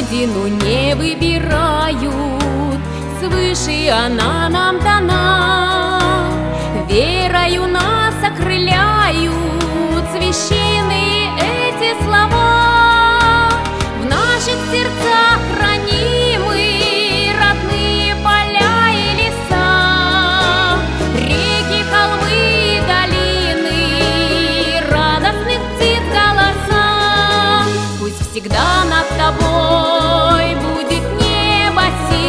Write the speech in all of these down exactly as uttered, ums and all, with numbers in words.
Родину не выбирают, свыше она нам дана. Верою нас окрыляют священные эти слова. В наших сердцах хранимы родные поля и леса, реки, холмы и долины, радостных птиц голоса. Пусть всегда над тобой будет небо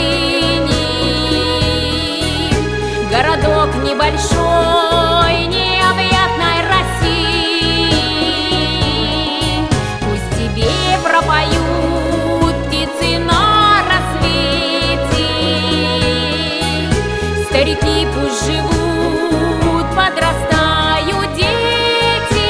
синим, городок небольшой необъятной России. Пусть тебе пропоют птицы на рассвете, старики пусть живут, подрастают дети.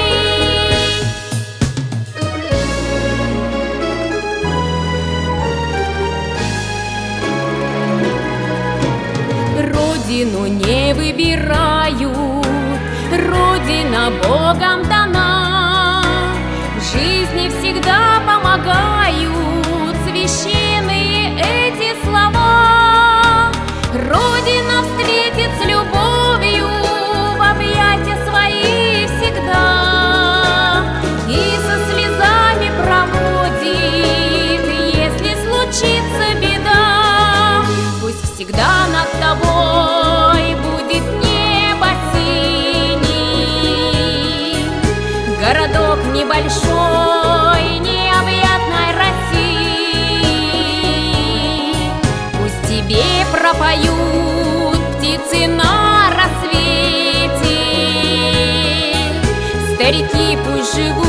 Родину не выбирают, Родина Богом дана. В жизни всегда помогают священные эти слова. Родина встретит с любовью в объятия свои всегда, и со слезами проводит, если случится беда. Пусть всегда над тобой будет небо синий, городок небольшой необъятной России. Пусть тебе пропоют птицы на рассвете, старики пусть живут,